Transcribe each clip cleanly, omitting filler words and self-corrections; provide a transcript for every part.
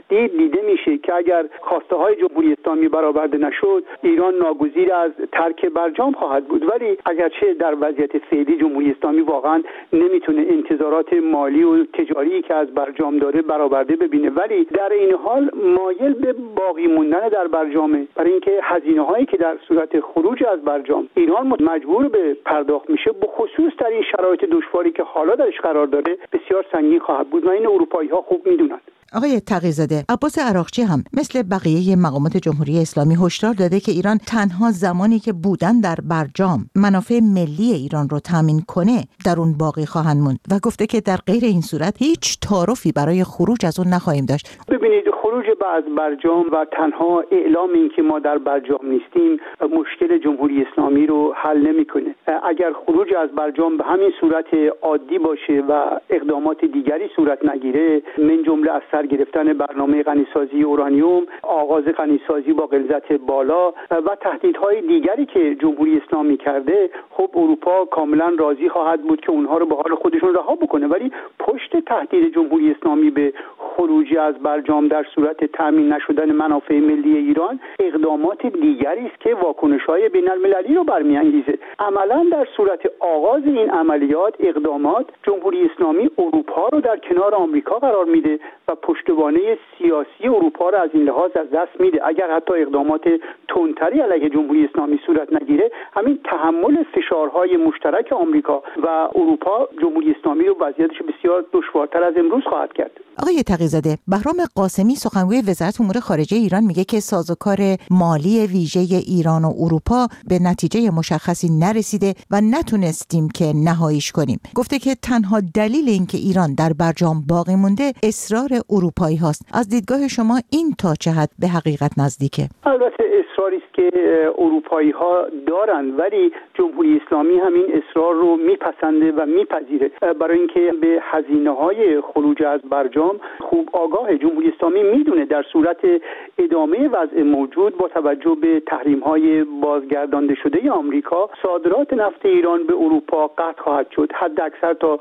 دیده میشه که اگر خواسته های جمهوری اسلامی برآورده نشد، ایران ناگزیر از ترک برجام خواهد بود. ولی اگرچه در وضعیت فعلی جمهوری اسلامی واقعا نمیتونه انتظارات مالی و تجاری که از برجام داره برآورده ببینه، ولی در این حال مایل به باقی موندن در برجامه، برای اینکه هزینه‌هایی که در صورت خروج از برجام ایران مجبور به پرداخت میشه، به خصوص در این شرایط دشواری که حالا درش قرار داره، بسیار سنگین خواهد بود و این اروپایی‌ها خوب میدونن. آقای تقی‌زاده، عباس عراقچی هم مثل بقیه مقامات جمهوری اسلامی هشدار داده که ایران تنها زمانی که بودن در برجام منافع ملی ایران رو تامین کنه در اون باقی خواهند موند و گفته که در غیر این صورت هیچ تعارفی برای خروج از اون نخواهیم داشت. ببینید، خروج از برجام و تنها اعلام این که ما در برجام نیستیم مشکل جمهوری اسلامی رو حل نمی‌کنه. اگر خروج از برجام به همین صورت عادی باشه و اقدامات دیگری صورت نگیره، من جمله از سر گرفتن برنامه غنیسازی اورانیوم، آغاز غنیسازی با غلظت بالا و تهدیدهای دیگری که جمهوری اسلامی کرده، خب اروپا کاملا راضی خواهد بود که اونها رو به حال خودشون رها بکنه. ولی پشت تهدید جمهوری اسلامی به خروج از برجام در صورت تامین نشدن منافع ملی ایران اقدامات دیگری است که واکنش‌های بین‌المللی رو برمی‌انگیزه. عملاً در صورت آغاز این عملیات اقدامات جمهوری اسلامی اروپا رو در کنار آمریکا قرار میده و پشتوانه سیاسی اروپا رو از این لحاظ از دست میده. اگر حتی اقدامات تندتری علیه جمهوری اسلامی صورت نگیره، همین تحمل فشارهای مشترک آمریکا و اروپا جمهوری اسلامی رو وضعیتش بسیار دشوارتر از امروز خواهد کرد. آقای تقی‌زاده، بهرام قاسمی سخنگوی وزارت امور خارجه ایران میگه که سازوکار مالی ویژه ایران و اروپا به نتیجه مشخصی نرسیده و نتونستیم که نهاییش کنیم. گفته که تنها دلیل این که ایران در برجام باقی مونده اصرار اروپایی هاست. از دیدگاه شما این تا چه حد به حقیقت نزدیکه؟ البته اصراری است که اروپایی ها دارن، ولی جمهوری اسلامی همین اصرار رو میپسنده و میپذیره، برای اینکه به هزینه‌های خروج از برجام خوب آگاه. جمهوری اسلامی میدونه در صورت ادامه وضع موجود با توجه به تحریم‌های بازگردانده شده آمریکا، صادرات نفت ایران به اروپا قطع خواهد شد. حد اکثر تا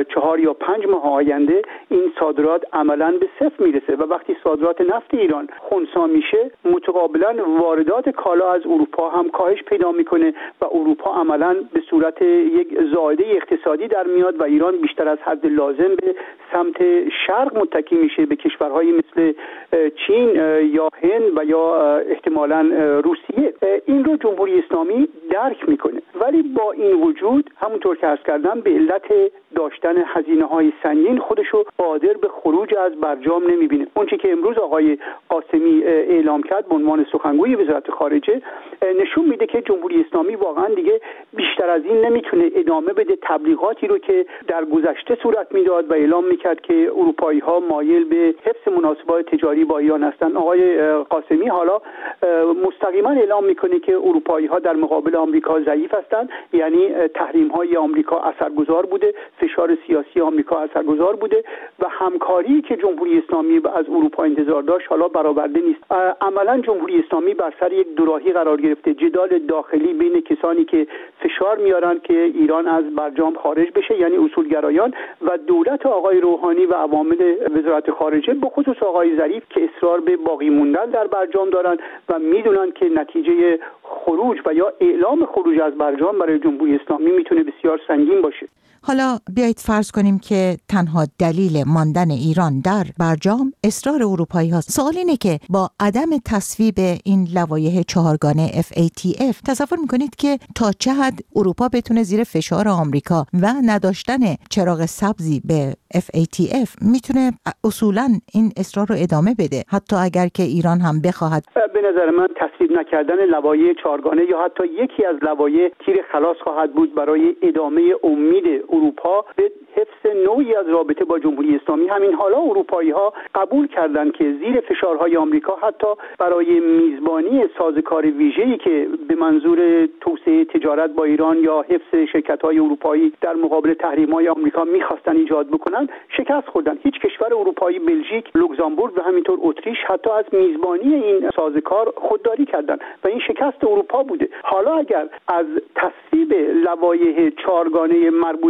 4 یا 5 ماه آینده این صادرات عملاً به صفر میرسه و وقتی صادرات نفت ایران خنثی میشه، متقابلاً واردات کالا از اروپا هم کاهش پیدا میکنه و اروپا عملاً به صورت یک زائده اقتصادی در میاد و ایران بیشتر از حد لازم به سمت شرق متکی میشه، به کشورهایی مثل چین یا هند و یا احتمالاً روسیه. این رو جمهوری اسلامی درک میکنه، ولی با این وجود همونطور که عرض کردم به علت داشتن هزینه‌های سنگین خودشو قادر به خروج از برجام نمیبینه. اون چیزی که امروز آقای قاسمی اعلام کرد به عنوان سخنگوی وزارت خارجه نشون میده که جمهوری اسلامی واقعا دیگه بیشتر از این نمیتونه ادامه بده تبلیغاتی رو که در گذشته صورت میداد و اعلام میکرد که اروپایی‌ها مایل به حفظ مناسبات تجاری با ایران هستند. آقای قاسمی حالا مستقیما اعلام میکنه که اروپایی‌ها در مقابل آمریکا ضعیف هستند، یعنی تحریم‌های آمریکا اثرگذار بوده، فشار سیاسی آمریکا اثرگذار بوده و همکاری که جمهوری اسلامی از اروپا انتظار داشت حالا برآورده نیست. عملاً جمهوری اسلامی بر سر یک دوراهی قرار گرفته، جدال داخلی بین کسانی که فشار میارن که ایران از برجام خارج بشه، یعنی اصولگرایان، و دولت آقای روحانی و عوامل وزارت خارجه، به خصوص آقای ظریف که اصرار به باقی موندن در برجام دارن و میدونن که نتیجه خروج و یا اعلام خروج از برجام برای جمهوری اسلامی میتونه بسیار سنگین باشه. حالا بیایید فرض کنیم که تنها دلیل ماندن ایران در برجام اصرار اروپایی هاست. سوال اینه که با عدم تصویب این لوایح چهارگانه FATF تصور میکنید که تا چه حد اروپا بتونه زیر فشار آمریکا و نداشتن چراغ سبزی به FATF میتونه اصولا این اصرار رو ادامه بده، حتی اگر که ایران هم بخواهد؟ به نظر من تصویب نکردن لوایح چهارگانه یا حتی یکی از لوایح تیر خلاص خواهد بود برای ادامه امید اروپا به حفظ نوعی از رابطه با جمهوری اسلامی. همین حالا اروپایی‌ها قبول کردند که زیر فشارهای آمریکا حتی برای میزبانی سازوکار ویژه‌ای که به منظور توسعه تجارت با ایران یا حفظ شرکت‌های اروپایی در مقابل تحریم‌های آمریکا می‌خواستن ایجاد بکنن، شکست خوردن. هیچ کشور اروپایی، بلژیک، لوکزامبورگ و همینطور اتریش حتی از میزبانی این سازوکار خودداری کردند و این شکست اروپا بوده. حالا اگر از تصویب لوایح چهارگانه مربوط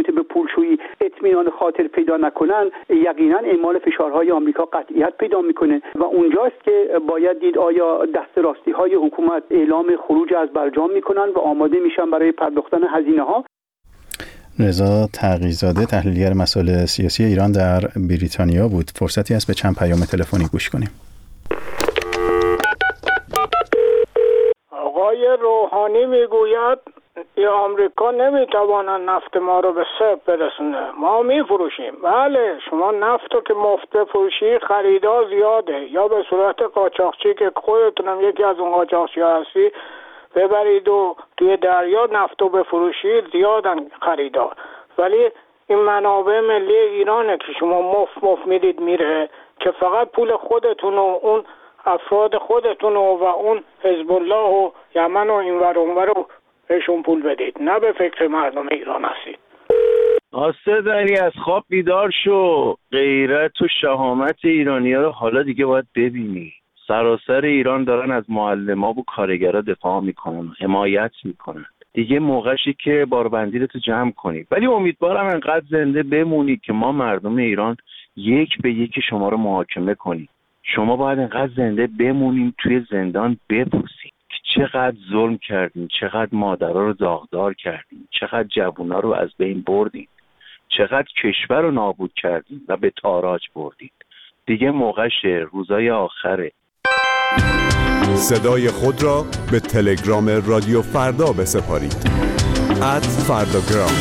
به پولشویی اطمینان خاطر پیدا نکنن، یقینا اعمال فشارهای آمریکا قطعیت پیدا میکنه و اونجاست که باید دید آیا دست راستی های حکومت اعلام خروج از برجام میکنن و آماده میشن برای پرداختن هزینه ها. رضا تقی‌زاده، تحلیلگر مسائل سیاسی ایران در بریتانیا بود. فرصتی است به چند پیام تلفنی گوش کنیم. آقای روحانی میگوید یا آمریکا نمیتواند نفت ما رو به صفر برسونه، ما میفروشیم. بله، شما نفت رو که مفت بفروشی خریدار زیاده، یا به صورت قاچاقچی که خودتونم یکی از اون قاچاقچی هستی ببرید و توی دریا نفت رو بفروشید، زیادن خریدار. ولی این منابع ملی ایرانه که شما مفت میدید میره، که فقط پول خودتون و اون افراد خودتون و اون حزب الله و یمن و اینور اونور رو بهشون پول بدید، نه به فکر مردم ایران هستید. آسته داری از خواب بیدار شو. غیرت و شهامت ایرانی‌ها رو حالا دیگه باید ببینی. سراسر ایران دارن از معلم‌ها و کارگرها دفاع میکنن، حمایت میکنن. دیگه موقعشی که باربندی رو تو جمع کنی. ولی امیدوارم انقدر زنده بمونید که ما مردم ایران یک به یک شما رو محاکمه کنیم. شما باید انقدر زنده بمونیم توی زندان بپوسیم که چقدر ظلم کردیم، چقدر مادرها رو داغدار کردیم، چقدر جوونا رو از بین بردیم، چقدر کشور رو نابود کردیم و به تاراج بردیم. دیگه موقعشه، روزای آخره. صدای خود را به تلگرام رادیو فردا بسپارید. @فرداگرام.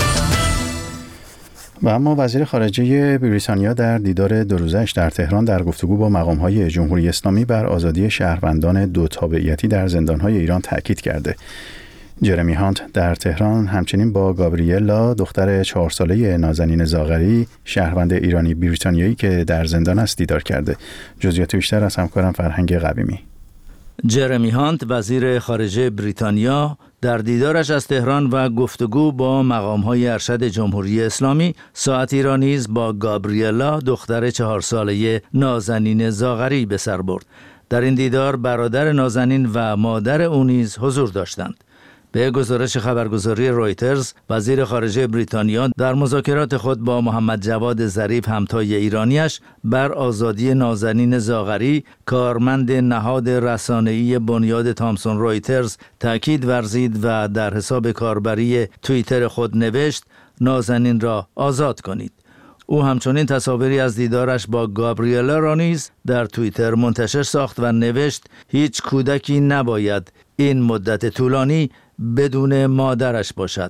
و اما وزیر خارجه بریتانیا در دیدار دو روزه‌اش در تهران در گفتگو با مقام‌های جمهوری اسلامی بر آزادی شهروندان دو تابعیتی در زندان‌های ایران تاکید کرده. جرمی هانت در تهران همچنین با گابریلا، دختر 4 ساله نازنین زاغری، شهروند ایرانی بریتانیایی که در زندان است، دیدار کرده. جزئیات بیشتر از همکارم فرهنگ قویمی. جرمی هانت وزیر خارجه بریتانیا در دیدارش از تهران و گفتگو با مقام‌های ارشد جمهوری اسلامی ساعتی را نیز با گابریلا، دختر 4 ساله نازنین زاغری به سر برد. در این دیدار برادر نازنین و مادر او نیز حضور داشتند. به گزارش خبرگزاری رویترز، وزیر خارجه بریتانیا در مذاکرات خود با محمد جواد ظریف همتای ایرانیش بر آزادی نازنین زاغری، کارمند نهاد رسانه‌ای بنیاد تامسون رویترز، تاکید ورزید و در حساب کاربری توییتر خود نوشت: نازنین را آزاد کنید. او همچنین تصاویری از دیدارش با گابریلا را نیز در توییتر منتشر ساخت و نوشت: هیچ کودکی نباید این مدت طولانی بدون مادرش باشد.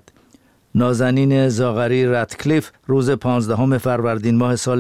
نازنین زاغری رتکلیف روز 15 فروردین ماه سال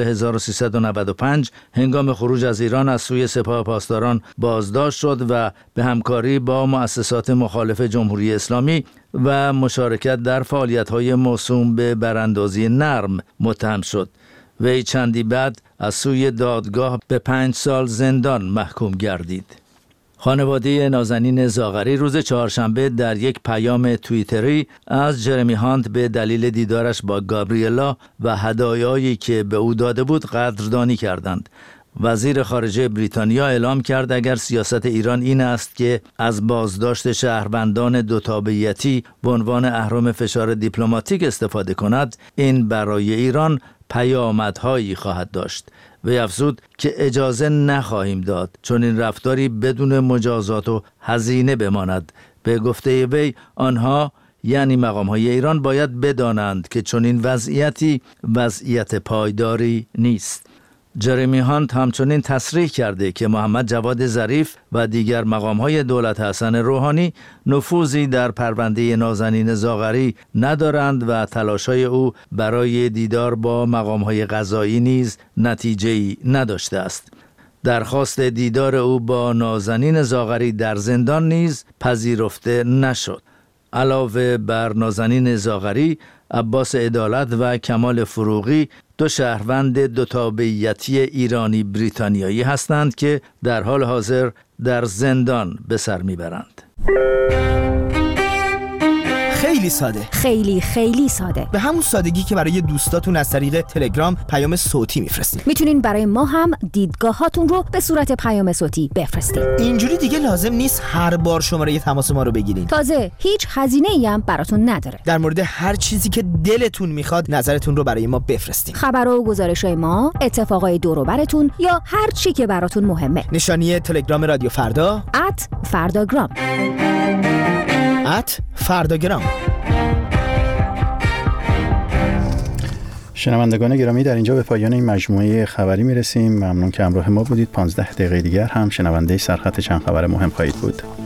1395 هنگام خروج از ایران از سوی سپاه پاسداران بازداشت شد و به همکاری با مؤسسات مخالف جمهوری اسلامی و مشارکت در فعالیت‌های موسوم به براندازی نرم متهم شد. وی چندی بعد از سوی دادگاه به 5 سال زندان محکوم گردید. خانواده نازنین زاغری روز چهارشنبه در یک پیام توییتری از جرمی هانت به دلیل دیدارش با گابریلا و هدایایی که به او داده بود قدردانی کردند. وزیر خارجه بریتانیا اعلام کرد اگر سیاست ایران این است که از بازداشت شهروندان دو تابعیتی به عنوان اهرم فشار دیپلماتیک استفاده کند، این برای ایران پیامدهایی خواهد داشت. وی افزود که اجازه نخواهیم داد چون این رفتاری بدون مجازات و هزینه بماند. به گفته وی آنها یعنی مقام‌های ایران باید بدانند که چون این وضعیتی وضعیت پایداری نیست. جرمی هانت همچنین تصریح کرده که محمد جواد ظریف و دیگر مقام‌های دولت حسن روحانی نفوذی در پرونده نازنین زاغری ندارند و تلاش‌های او برای دیدار با مقام‌های قضایی نیز نتیجه‌ای نداشته است. درخواست دیدار او با نازنین زاغری در زندان نیز پذیرفته نشد. علاوه بر نازنین زاغری، عباس عدالت و کمال فروغی دو شهروند دو تابعیتی ایرانی بریتانیایی هستند که در حال حاضر در زندان به سر میبرند. خیلی ساده. خیلی خیلی ساده. به همون سادگی که برای دوستاتون از طریق تلگرام پیام صوتی میفرستین. میتونین برای ما هم دیدگاهاتون رو به صورت پیام صوتی بفرستین. اینجوری دیگه لازم نیست هر بار شماره تماس ما رو بگیرین. تازه هیچ هزینه‌ای هم براتون نداره. در مورد هر چیزی که دلتون میخواد نظرتون رو برای ما بفرستین. خبرها و گزارش‌های ما، اتفاقای دور و براتون یا هر چی که براتون مهمه. نشانی تلگرام رادیو فردا @فرداگرام. @فرداگرام. شنوندگان گرامی، در اینجا به پایان این مجموعه خبری میرسیم. ممنون که همراه ما بودید. 15 دقیقه دیگر هم شنونده سرخط چند خبر مهم خواهید بود.